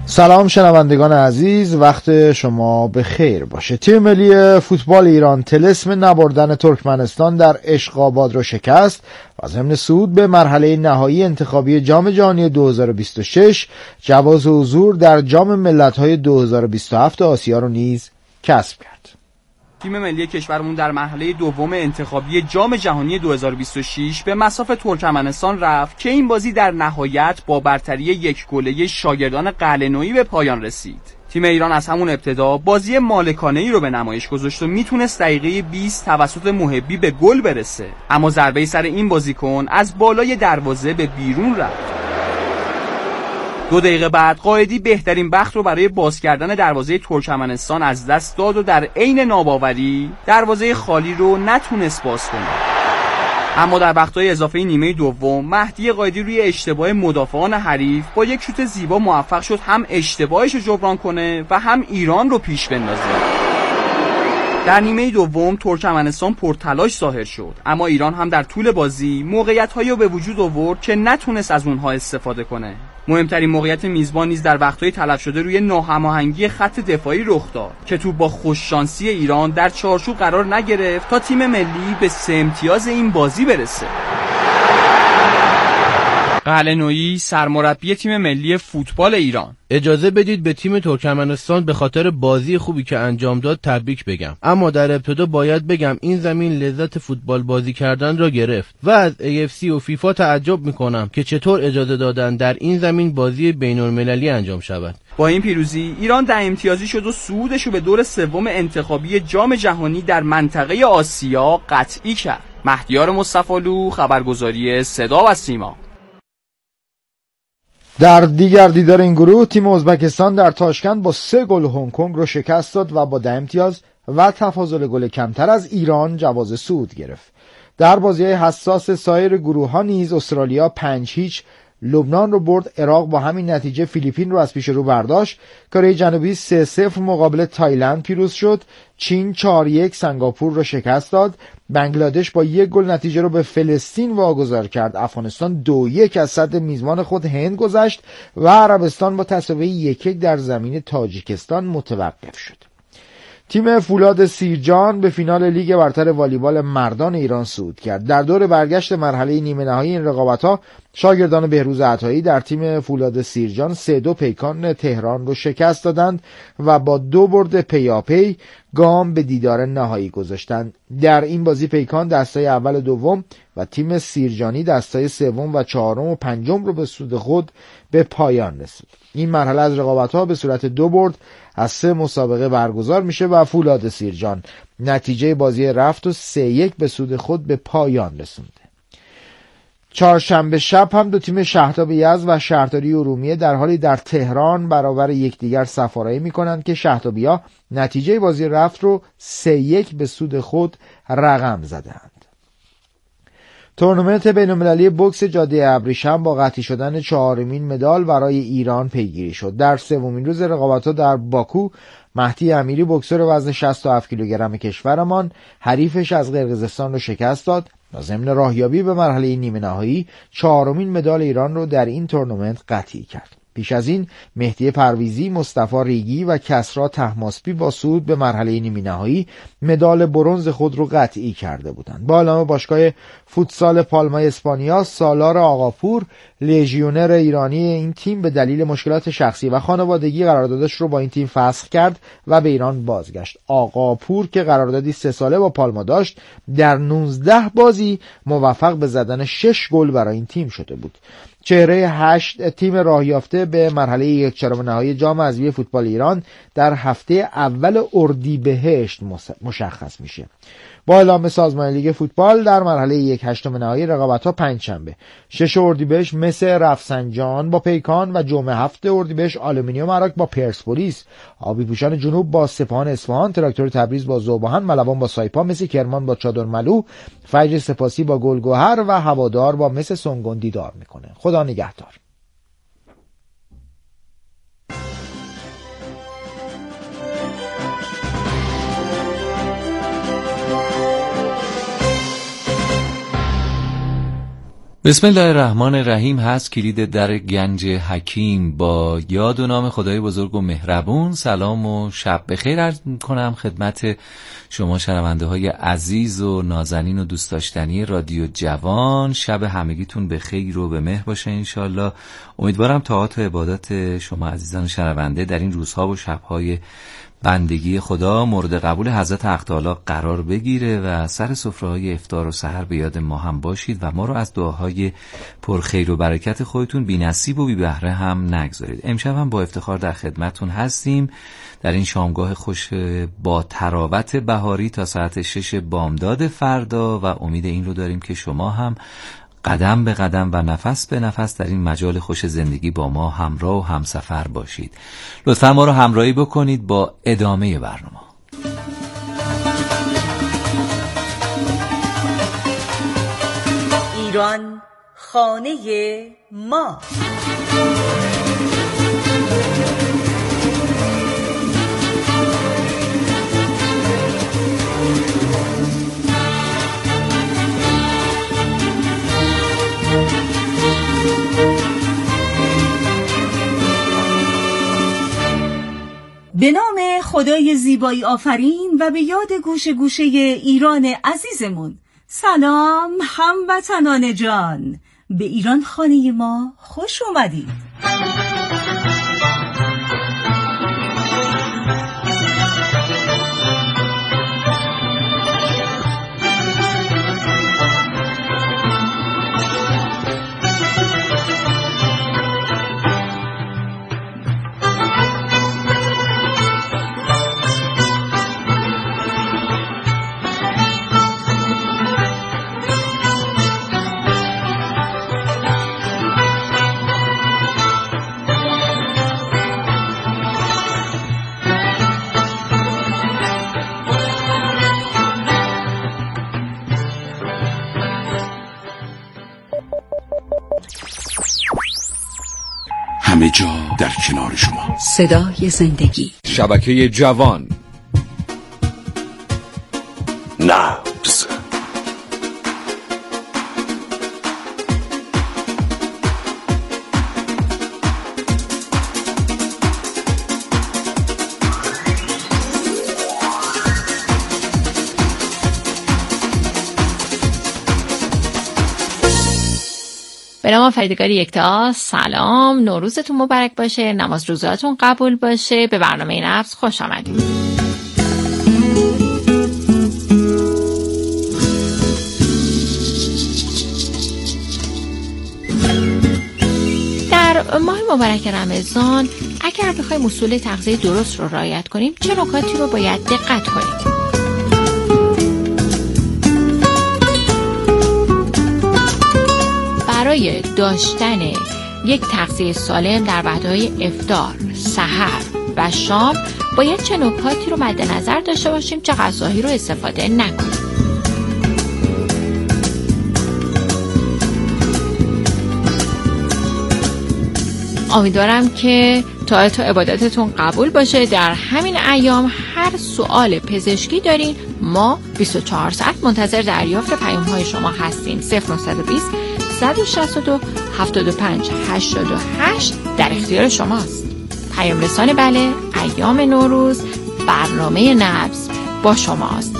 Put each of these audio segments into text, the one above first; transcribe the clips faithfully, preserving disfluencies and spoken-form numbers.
سلام شنوندگان عزیز، وقت شما به خیر باشه. تیم ملی فوتبال ایران طلسم نبردن ترکمنستان در اشقاباد را شکست و ضمن صعود به مرحله نهایی انتخابی جام جهانی دو هزار و بیست و شش جواز حضور در جام ملت‌های دو هزار و بیست و هفت آسیا را نیز کسب کرد. تیم ملی کشورمون در مرحله دوم انتخابی جام جهانی دو هزار و بیست و شش به مصاف ترکمنستان رفت که این بازی در نهایت با برتری یک گله شاگردان قلعه‌نویی به پایان رسید. تیم ایران از همون ابتدا بازی مالکانه‌ای رو به نمایش گذاشت و میتونست دقیقه بیست توسط محبی به گل برسه، اما ضربه سر این بازیکن از بالای دروازه به بیرون رفت. دو دقیقه بعد قائدی بهترین بخت رو برای باز کردن دروازه ترکمنستان از دست داد و در عین ناباوری دروازه خالی رو نتونست باز کنه. اما در وقت‌های اضافه نیمه دوم مهدی قائدی روی اشتباه مدافعان حریف با یک شوت زیبا موفق شد هم اشتباهش رو جبران کنه و هم ایران رو پیش بندازه. در نیمه دوم ترکمنستان پرتلاش ظاهر شد، اما ایران هم در طول بازی موقعیت‌هایی رو به وجود آورد که نتونست از اونها استفاده کنه. مهمترین موقعیت میزبان نیز در وقت‌های تلف شده روی ناهماهنگی خط دفاعی رخ داد که توپ با خوششانسی ایران در چارچوب قرار نگرفت تا تیم ملی به سه امتیاز این بازی برسه. قلعه‌نویی سرمربی تیم ملی فوتبال ایران: اجازه بدید به تیم ترکمنستان به خاطر بازی خوبی که انجام داد تبریک بگم، اما در ابتدا باید بگم این زمین لذت فوتبال بازی کردن را گرفت و از ای اف سی و فیفا تعجب میکنم که چطور اجازه دادن در این زمین بازی بین‌المللی انجام شود. با این پیروزی ایران ده امتیازی شد و صعودش رو به دور سوم انتخابی جام جهانی در منطقه آسیا قطعی کرد. مهدیار مصطفی‌لو، خبرگزاری صدا و سیما. در دیگر دیدار این گروه تیم ازبکستان در تاشکند با سه گل هنگ کنگ رو شکست داد و با ده امتیاز و تفاضل گل کمتر از ایران جواز صعود گرفت. در بازی‌های حساس سایر گروه‌ها نیز استرالیا پنج هیچ لبنان رو برد، عراق با همین نتیجه فیلیپین رو از پیش رو برداشت، کره جنوبی سه صفر مقابل تایلند پیروز شد، چین چهار یک سنگاپور رو شکست داد، بنگلادش با یک گل نتیجه رو به فلسطین واگذار کرد، افغانستان دو یک از صد میزبان خود هند گذشت و عربستان با تساوی یک یک در زمین تاجیکستان متوقف شد. تیم فولاد سیرجان به فینال لیگ برتر والیبال مردان ایران صعود کرد. در دور برگشت مرحله نیمه نهایی این رقابت‌ها شاگردان بهروز عطایی در تیم فولاد سیرجان سه دو پیکان تهران رو شکست دادند و با دو برد پیاپی گام به دیدار نهایی گذاشتند. در این بازی پیکان دستای اول و دوم و تیم سیرجانی دستای سوم و چهارم و پنجم رو به سود خود به پایان رسید. این مرحله از رقابت‌ها به صورت دو برد از سه مسابقه برگزار میشه و فولاد سیرجان نتیجه بازی رفت و سه یک به سود خود به پایان رسونده. چهارشنبه شب هم دو تیم شهرتاب یزد و شهرداری ارومیه در حالی در تهران برابر یکدیگر سفارایی میکنند که شهرتابی‌ها نتیجه بازی رفت رو سه یک به سود خود رقم زدند. تورنمنت بین‌المللی بوکس جاده ابریشم با قطعی شدن چهارمین مدال برای ایران پیگیری شد. در سومین روز رقابت‌ها در باکو مهدی امیری بوکسور وزن شصت و هفت کیلوگرم کشورمان حریفش از قرقیزستان رو شکست داد و ضمن راهیابی به مرحله نیمه نهایی چهارمین مدال ایران رو در این تورنمنت قطعی کرد. پیش از این مهدی پرویزی، مصطفی ریگی و کسری طهماسبی با صعود به مرحله نیمه نهایی مدال برنز خود رو قطعی کرده بودند. با اعلام باشگاه فوتسال پالما اسپانیا، سالار آقاپور لژیونر ایرانی این تیم به دلیل مشکلات شخصی و خانوادگی قراردادش رو با این تیم فسخ کرد و به ایران بازگشت. آقاپور که قراردادی سه ساله با پالما داشت در نوزده بازی موفق به زدن شش گل برای این تیم شده بود. چهره هشت تیم راه یافته به مرحله یک چهارم نهایی جام حذفی فوتبال ایران در هفته اول اردیبهشت مشخص میشه. با اعلام سازمان لیگ فوتبال در مرحله یک هشتم نهایی رقابت‌ها پنجشنبه شش اردیبهشت مصر رفسنجان با پیکان و جمعه هفت اردیبهشت آلومینیوم عراق با پرسپولیس، آبی پوشان جنوب با سپاهان اصفهان، تراکتور تبریز با ذوباهن، ملوان با سایپا، مس کرمان با چادرملو، فجر سپاسی با گلگهر و هوادار با مس سنگون دیدار میکنه. خدا نگهدار. بسم الله الرحمن الرحیم هست کلید در گنج حکیم. با یاد و نام خدای بزرگ و مهربون سلام و شب بخیر عرض می‌کنم خدمت شما شنونده های عزیز و نازنین و دوست داشتنی رادیو جوان. شب همگیتون به خیر و به مهر باشه انشالله. امیدوارم طاعات و عبادات شما عزیزان شنونده در این روزها و شبهای بندگی خدا مورد قبول حضرت حق تعالی قرار بگیره و سر سفره‌های افطار و سحر به یاد ما هم باشید و ما رو از دعاهای پرخیر و برکت خودتون بی نصیب و بی بهره هم نگذارید. امشب هم با افتخار در خدمتتون هستیم در این شامگاه خوش با تراوت بهاری تا ساعت شش بامداد فردا و امید این رو داریم که شما هم قدم به قدم و نفس به نفس در این مجال خوش زندگی با ما همراه و همسفر باشید. لطفا ما رو همراهی بکنید با ادامه برنامه. ایران خانه ما. به نام خدای زیبایی آفرین و به یاد گوشه گوشه ایران عزیزمون. سلام هموطنان جان، به ایران خانه ما خوش اومدید. همه جا در کنار شما. صدای زندگی. شبکه جوان. نبض. به نام فریدگار یکتا، سلام، نوروزتون مبارک باشه، نماز روزاتون قبول باشه، به برنامه نبض خوش آمدید. در ماه مبارک رمضان اگر بخوایم اصول تغذیه درست رو رعایت کنیم چه نکاتی رو باید دقت کنیم؟ برای داشتن یک تغذیه سالم در وعده‌های افطار، سحر و شام باید چه نکاتی رو مد نظر داشته باشیم، چه غذاهایی رو استفاده نکنیم. امیدوارم که طاعات و عباداتتون قبول باشه. در همین ایام هر سوال پزشکی دارین ما بیست و چهار ساعت منتظر دریافت پیام‌های شما هستیم. صفر نه دو صفر صد و شصت و دو هفتاد و پنج هشتاد و هشت در اختیار شماست. پیام رسان بله، ایام نوروز، برنامه نبض با شماست.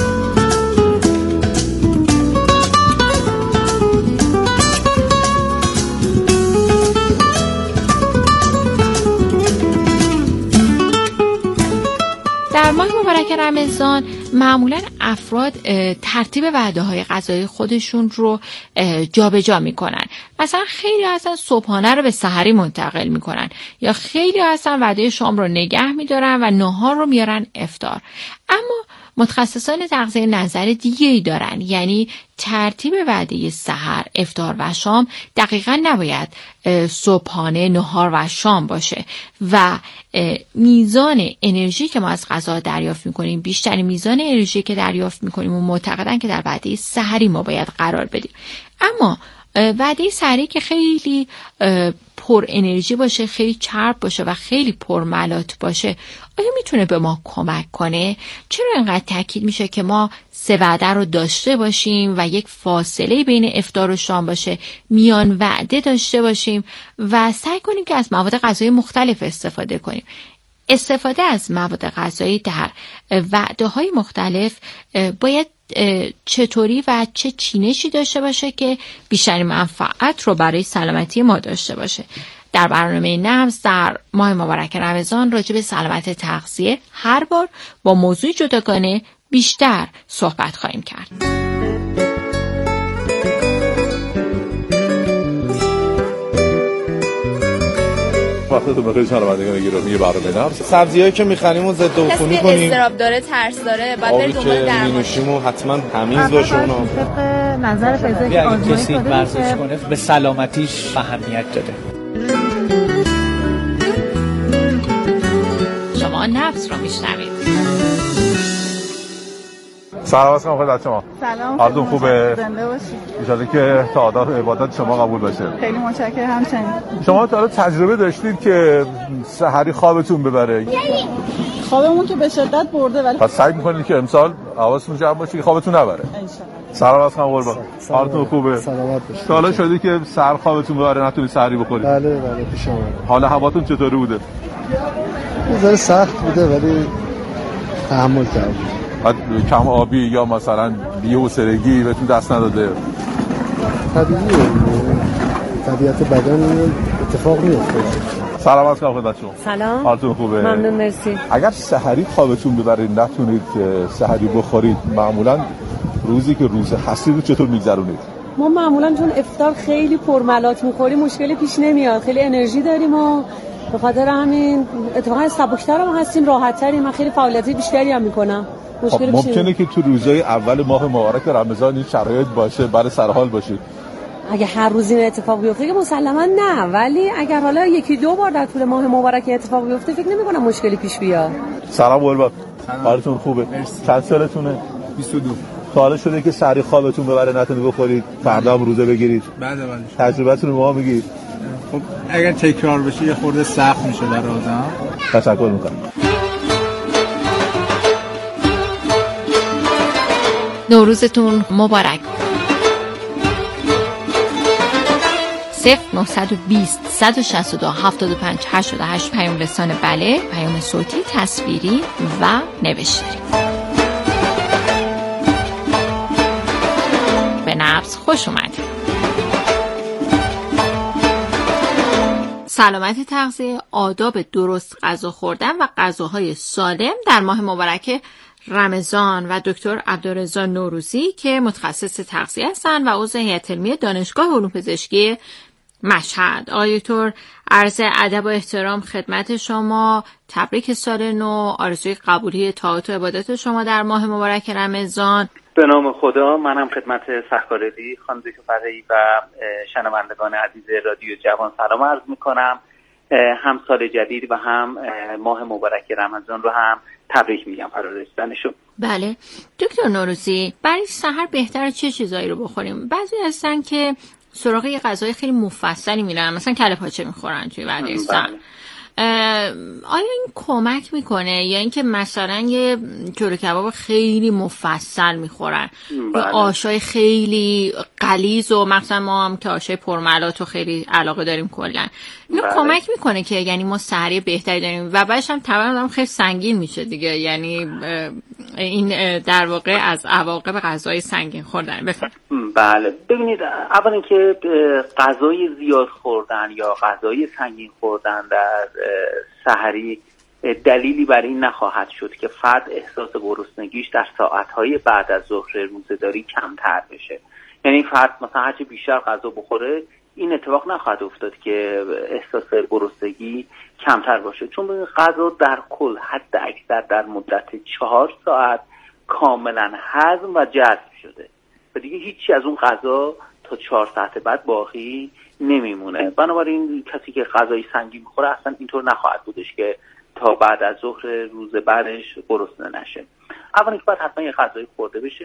در ماه مبارک رمضان معمولا افراد ترتیب وعده‌های غذایی خودشون رو جابجا میکنن. مثلا خیلی هستن صبحانه رو به سحری منتقل میکنن یا خیلی هستن وعده شام رو نگه میدارن و نهار رو میارن افطار. اما متخصصان تغذیه نظر دیگه‌ای دارن، یعنی ترتیب وعده سحر، افطار و شام دقیقاً نباید صبحانه، نهار و شام باشه و میزان انرژی که ما از غذا دریافت میکنیم بیشترین میزان انرژی که دریافت میکنیم و معتقدن که در وعده سحری ما باید قرار بدیم. اما وعده سحری که خیلی پر انرژی باشه، خیلی چرب باشه و خیلی پر ملات باشه، آیا میتونه به ما کمک کنه؟ چرا اینقدر تاکید میشه که ما سه وعده رو داشته باشیم و یک فاصله بین افطار و شام باشه، میان وعده داشته باشیم و سعی کنیم که از مواد غذایی مختلف استفاده کنیم؟ استفاده از مواد غذایی در وعده‌های مختلف باید چطوری و چه چینشی داشته باشه که بیشترین منفعت رو برای سلامتی ما داشته باشه؟ در برنامه نبض در ماه مبارک رمضان راجع به سلامت تغذیه هر بار با موضوع جداگانه بیشتر صحبت خواهیم کرد. وقتتون بخیر شنوندگان گرامی برنامه نبض. سبزیایی که می‌خریم و ضد عفونی کنیم. کسی استراب داره، ترس داره، بعد بریم دنبال درمان. می‌نوشیمو حتما تمیز باشه اونا. طبق نظر پزشک آزمایش کسی ورزش کنه به سلامتیش اهمیت داده. شما نبض رو میشنوید. سلام علیکم خدمت شما. سلام. حالتون خوبه؟ زنده باشید. ان شاءالله که تعادل عبادت شما قبول باشه. خیلی متشکرم. همچنین. شما تا حالا تجربه داشتید که سحری خوابتون ببره؟ خوابمون که به شدت برده، ولی پس سعی می‌کنید که امسال حواستون جمع باشه که خوابتون نبره. ان شاءالله. سلام علیکم قربان. حالتون خوبه؟ سلامت باشید. تا حالا شده که سحر خوابتون ببره نتونید سحری بخورید؟ بله بله پیش اومده. حالا هواتون چطوری بوده؟ یه ذره سخت بوده ولی تحمل کردیم. بعد کم آبی یا مثلا بی‌حوصلگی بهتون دست نداده؟ طبیعیه، طبیعت بدن اتفاق میفته. سلام علیکم خدمت شما. سلام. حالتون خوبه؟ ممنون مرسی. اگر سحری خوابتون ببرید نتونید سحری بخورید، معمولا روزی که روز هستی رو چطور میگذرونید؟ ما معمولا چون افطار خیلی پرملات میخوریم مشکلی پیش نمیاد، خیلی انرژی داریم و به خاطر همین اتفاقا سبک‌تر هم هستیم، راحت‌تریم. من خیلی فعالیت بیشتری هم میکنم. خب ممکنه که تو روزهای اول ماه مبارک رمضان این شرایط باشه، برای سرحال باشید. اگه هر روز این اتفاق بیفته که مسلما نه، ولی اگر حالا یکی دو بار در طول ماه مبارک اتفاق بیفته فکر نمی‌کنم مشکلی پیش بیاد. سلام قربان. حالتون خوبه؟ مرسی. چند سالتونه؟ بیست و دو. تا حالا شده که سحری خوابتون ببره نتونید بخورید، فردا هم روزه بگیرید؟ بله بله. تجربه‌تون رو ما بگید. خب اگر تکرار بشه یه خورده سخت میشه برای آدم. تشکر می‌کنم. نوروزتون مبارک. صفر نهصد و بیست صد و شصت و دو هفتاد و پنج هشتاد و هشت پیام رسان بله، پیام صوتی، تصویری و نوشتاری. به نبض خوش اومدید. سلامت تغذیه، آداب درست غذا خوردن و غذاهای سالم در ماه مبارک رمضان و دکتر عبدالرضا نوروزی که متخصص تغذیه هستند و عضو هیئت علمی دانشگاه علوم پزشکی مشهد. آقای دکتر، عرض ادب و احترام خدمت شما، تبریک سال نو، آرزوی قبولی طاعات و عبادات شما در ماه مبارک رمضان. به نام خدا، منم خدمت سرکارعلی خانم دکتر فرهی و شنوندگان عزیز رادیو جوان سلام عرض میکنم. هم سال جدید و هم ماه مبارک رمضان رو هم تبریک میگم فرا رسیدنشو. بله دکتر نوروزی، برای سحر بهتره چه چیزایی رو بخوریم؟ بعضی هستن که سراغ یه غذای خیلی مفصلی میرن، مثلا کله پاچه میخورن توی وعده سحر. آیا این کمک میکنه یا اینکه مثلا یه جلو کباب خیلی مفصل میخورن یا آشای خیلی غلیظ و مثلا ما هم که آشای پرملات رو خیلی علاقه داریم کلا، اینو بله. کمک میکنه که یعنی ما سحری بهتری داریم و بعدش هم طبعا خیلی سنگین میشه دیگه، یعنی این در واقع از عواقب غذای سنگین خوردن. بفرمایید. بله ببینید، اول اینکه غذای زیاد خوردن یا غذای سنگین خوردن در سحری دلیلی برای این نخواهد شد که فرد احساس گرسنگیش در ساعتهای بعد از ظهر روزه‌داری کمتر بشه. یعنی فرد مثلا هرچه بیشتر غذا بخوره این اتفاق نخواهد افتاد که احساس گرسنگی کمتر باشه، چون این غذا در کل حد اکثر در مدت چهار ساعت کاملا هضم و جذب شده و دیگه هیچی از اون غذا تا چهار ساعت بعد باقی نمیمونه. بنابراین کسی که غذای سنگین میخوره اصلا اینطور نخواهد بودش که تا بعد از ظهر روز بعدش گرسنه نشه. اولی که باید حتما یه غذای خورده بشه.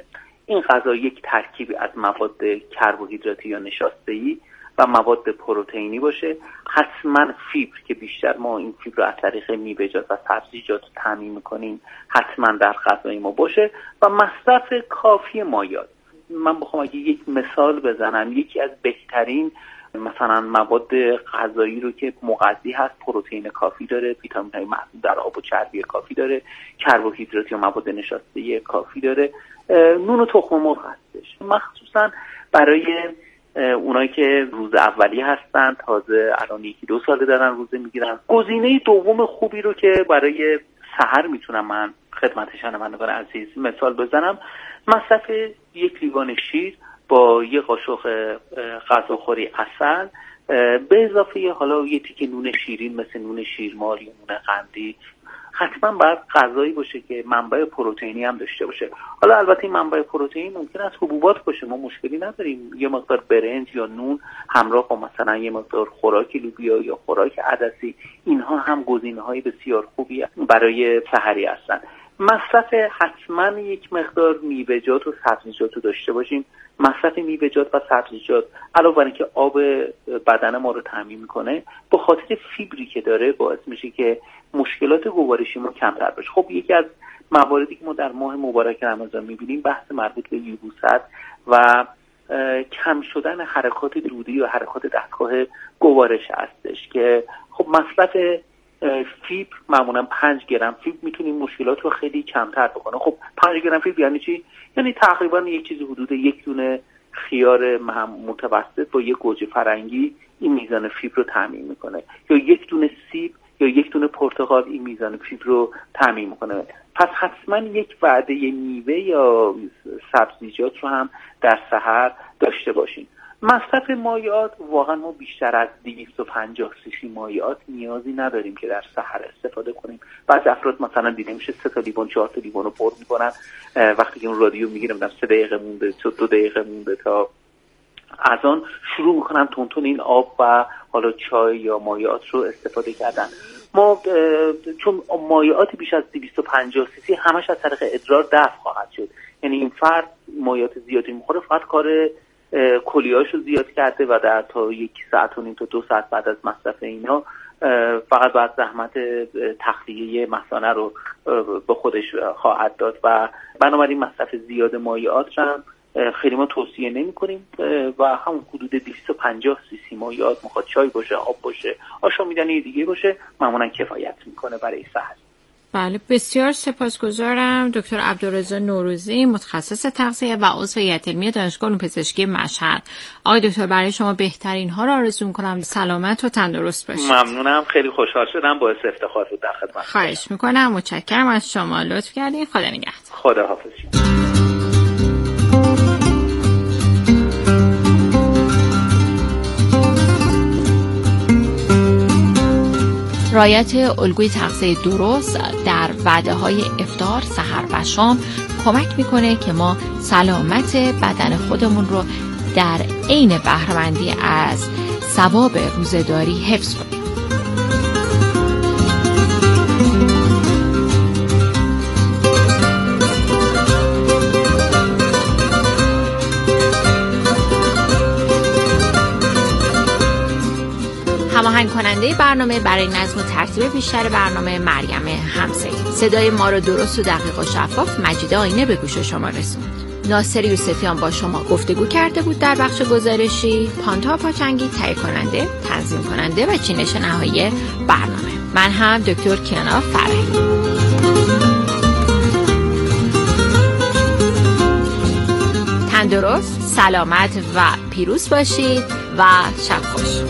این غذا یک ترکیبی از مواد کربوهیدراتی یا نشاسته‌ای و مواد پروتئینی باشه. حتما فیبر که بیشتر ما این فیبر رو از طریق میوه‌جات و سبزیجات تامین می‌کنیم حتما در غذای ما باشه و مصرف کافی مایعات. من بخوام اگه یک مثال بزنم، یکی از بهترین مثلا مواد غذایی رو که مغذی هست، پروتئین کافی داره، ویتامین‌های محدود در آب و چربی کافی داره، کربوهیدرات یا مواد نشاسته‌ای کافی داره، نون و تخم مرغ هستش. مخصوصا برای اونایی که روز اولیه هستن، تازه الان یکی دو ساله دارن روزه میگیرن، گزینه دوم خوبی رو که برای سحر میتونم من خدمت شنوندگان عزیز مثال بزنم، مصرف یک لیوان شیر با یه قاشق غذاخوری عسل به اضافه حالا یه تیکه نون شیرین مثل نون شیرمال یا نون قندی. حتما باید غذایی باشه که منبع پروتئینی هم داشته باشه. حالا البته این منبع پروتئین ممکن است حبوبات باشه، ما مشکلی نداریم، یه مقدار برنج یا نون همراه با مثلا یه مقدار خوراک لوبیا یا خوراک عدسی، اینها هم گزینه‌های بسیار خوبی برای سحری هستن. مصرف حتما یک مقدار میوه‌جات و سبزیجات رو داشته باشیم. مصرف میوه‌جات و سبزیجات علاوه بر اینکه آب بدن ما رو تامین میکنه، به خاطر فیبری که داره باعث میشه که مشکلات گوارشی ما کمتر بشه. خب یکی از مواردی که ما در ماه مبارک رمضان میبینیم بحث مربوط به یبوست و کم شدن حرکات دودی یا حرکات دستگاه گوارش هستش که خب مصرف فیبر معمولا پنج گرم فیبر میتونه مشکلات رو خیلی کمتر بکنه. خب پنج گرم فیبر یعنی چی؟ یعنی تقریبا یک چیزی حدود یک دونه خیار متوسط با یک گوجه فرنگی این میزان فیبر رو تامین میکنه، یا یک دونه سیب یا یک دونه پرتقال این میزان فیبر رو تامین میکنه. پس حتما یک وعده میوه یا سبزیجات رو هم در سحر داشته باشین. مصرف مایعات واقعا ما بیشتر از دویست و پنجاه سی سی مایعات نیازی نداریم که در سحر استفاده کنیم. بعضی افراد مثلا دیده میشه سه تا لیوان چهار تا لیوان رو پر میکنن، وقتی که اون رادیو میگیرم در سه دقیقه مونده تا دو دقیقه مونده تا اذان شروع میکنن تون تون این آب و حالا چای یا مایعات رو استفاده کردن. ما چون مایعات بیش از دویست و پنجاه سی سی همش از طریق ادرار دفع خواهد شد، یعنی این فرد مایعات زیادی میخوره، فقط کار کلیه‌اشو زیاد کرده و در تا یک ساعت و نیم تا دو ساعت بعد از مصرف اینا فقط باید زحمت تخلیه مثانه رو به خودش خواهد داد و بنابراین مصرف زیاد مایعات رو خیلی ما توصیه نمی کنیم و همون حدود دویست و پنجاه سی سی مایعات، میخواد چای باشه، آب باشه، آشامیدنی دیگه باشه، معمولا کفایت میکنه برای سحر. بله، بسیار سپاسگزارم دکتر عبدالرضا نوروزی، متخصص تغذیه و عضو هیئت علمی دانشگاه علوم پزشکی مشهد. آقای دکتر برای شما بهترین ها را آرزو می‌کنم، سلامت و تندرست باشید. ممنونم، خیلی خوشحال شدم، باعث افتخار بود در خدمت. خواهش می‌کنم، متشکرم از شما، لطف کردین. خدا نگهدار. خدا حافظ. رعایت الگوی تغذیه درست در وعده‌های افطار، سحر و شام کمک میکنه که ما سلامت بدن خودمون رو در عین بهره‌مندی از ثواب روزه‌داری حفظ کنیم. هماهنگ کننده برنامه برای نظم و ترتیب بیشتر برنامه مریم همسایی. صدای ما رو درست و دقیق و شفاف مجید آینه به گوش شما رسوند. ناصر یوسفیان با شما گفتگو کرده بود. در بخش گزارشی پانتا پاچنگی تهیه کننده، تنظیم کننده و چینش نهایی برنامه. من هم دکتر کیانا فرهی. تندرست، سلامت و پیروز باشید و شب خوش.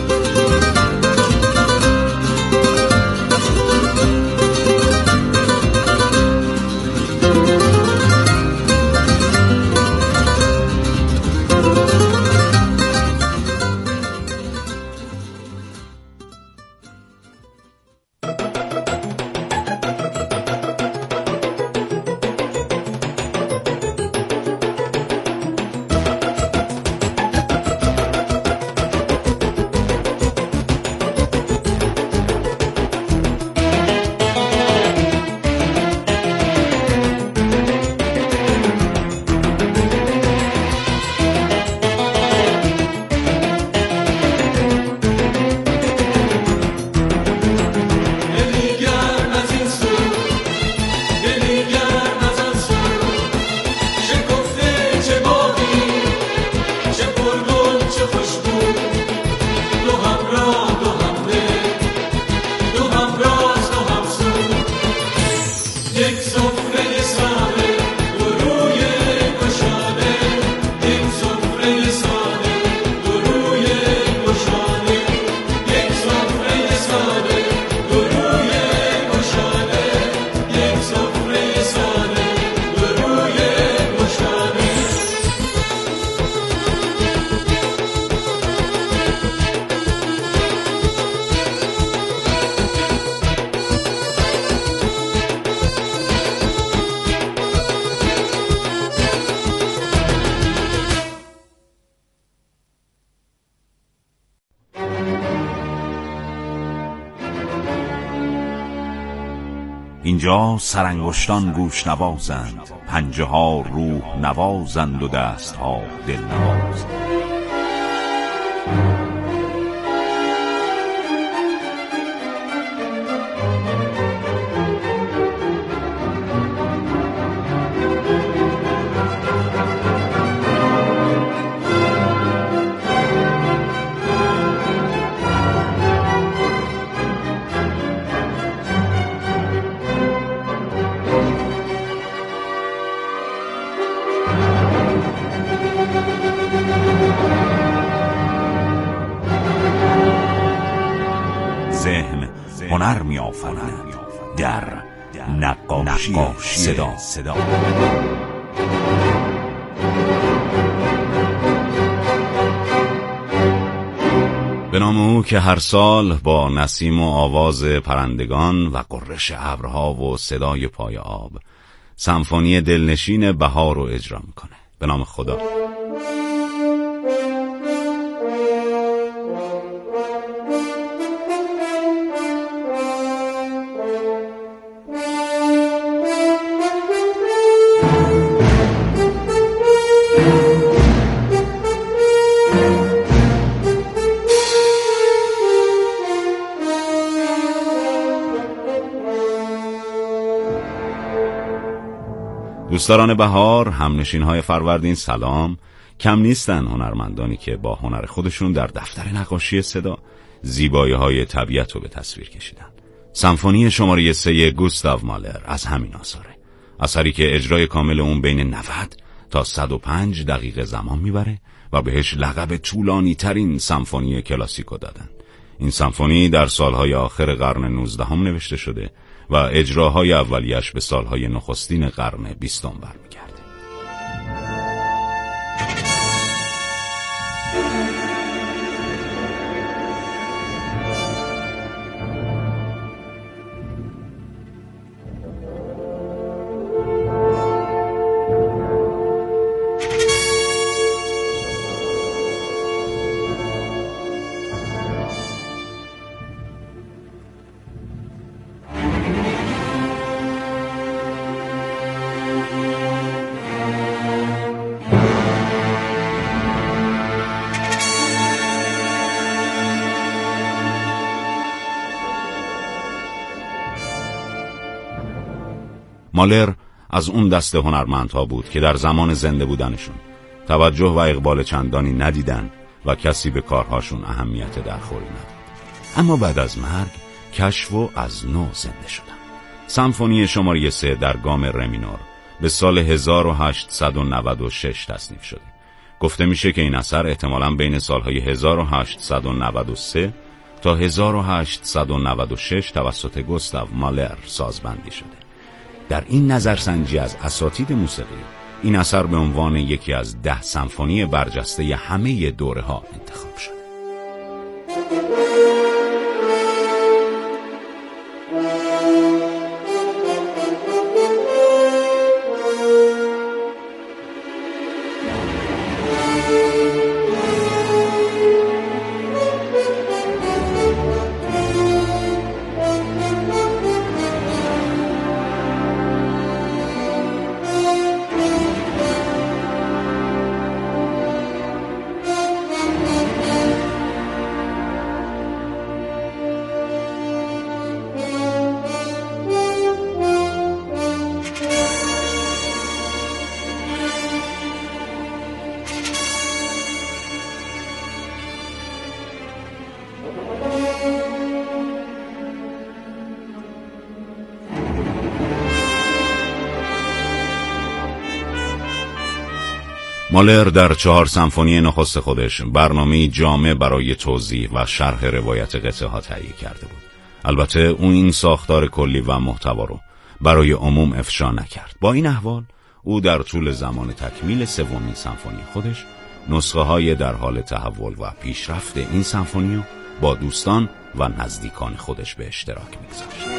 اینجا سرانگشتان گوش نوازند، پنجه ها روح نوازند و دست ها دل نوازند. ذهن هنر می آفریند در نقاشی صدا. صدا به نام او که هر سال با نسیم و آواز پرندگان و غرش ابرها و صدای پای آب سمفونی دلنشین بهار رو اجرا میکنه. به نام خدا. دوستداران بهار، همنشین‌های فروردین سلام. کم نیستن هنرمندانی که با هنر خودشون در دفتر نقاشی صدا زیبایی‌های طبیعت رو به تصویر کشیدن. سمفونی شماره سه گوستاو مالر از همین آثاره. اثری که اجرای کامل اون بین نود تا صد و پنج دقیقه زمان میبره و بهش لقب طولانی ترین سمفونی کلاسیکو دادن. این سمفونی در سالهای آخر قرن نوزدهم نوشته شده و اجراهای اولیش به سالهای نخستین قرن بیستم برمیگرده. مالر از اون دست هنرمندها بود که در زمان زنده بودنشون توجه و اقبال چندانی ندیدن و کسی به کارهاشون اهمیت درخوری نداد. اما بعد از مرگ کشف و از نو زنده شدن. سمفونی شماره سه در گام ره مینور به سال هزار و هشتصد و نود و شش تصنیف شده. گفته میشه که این اثر احتمالاً بین سالهای هزار و هشتصد و نود و سه تا هزار و هشتصد و نود و شش توسط گوستاو مالر سازبندی شده. در این نظرسنجی از اساتید موسیقی این اثر به عنوان یکی از ده سمفونی برجسته همه دوره ها انتخاب شد. مالر در چهار سمفونی نخست خودش برنامه‌ای جامع برای توضیح و شرح روایت قطعه ها تهیه کرده بود. البته اون این ساختار کلی و محتوا رو برای عموم افشا نکرد. با این احوال او در طول زمان تکمیل سومین سمفونی خودش نسخه های در حال تحول و پیشرفت این سمفونی رو با دوستان و نزدیکان خودش به اشتراک می‌گذاشت.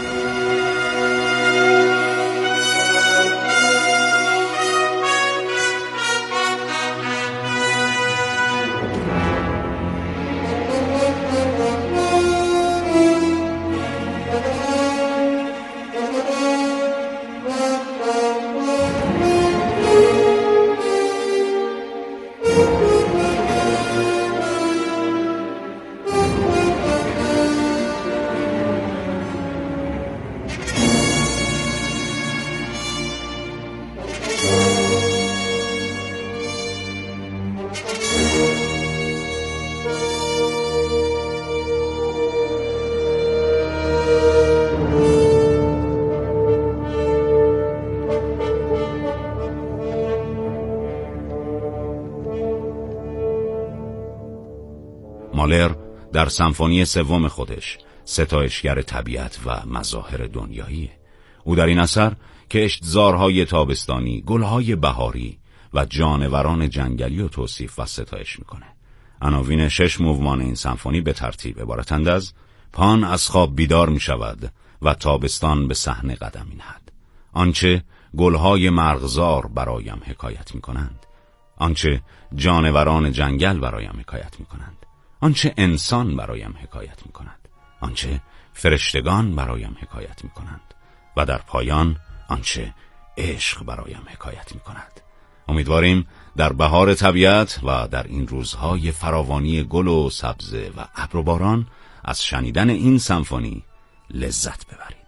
مالر در سمفونی سوم خودش ستایشگر طبیعت و مظاهر دنیاییه. او در این اثر کشتزارهای تابستانی، گلهای بهاری و جانوران جنگلی رو توصیف و ستایش میکنه. عناوین شش موومان این سمفونی به ترتیب عبارتند از: پان از خواب بیدار میشود و تابستان به صحنه قدم می‌نهد. آنچه گلهای مرغزار برایم حکایت میکنند، آنچه جانوران جنگل برایم حکایت میکنند، آنچه انسان برایم حکایت میکند، آنچه فرشتگان برایم حکایت میکنند و در پایان آنچه عشق برایم حکایت میکند. امیدواریم در بهار طبیعت و در این روزهای فراوانی گل و سبزه و ابر و باران از شنیدن این سمفونی لذت ببرید.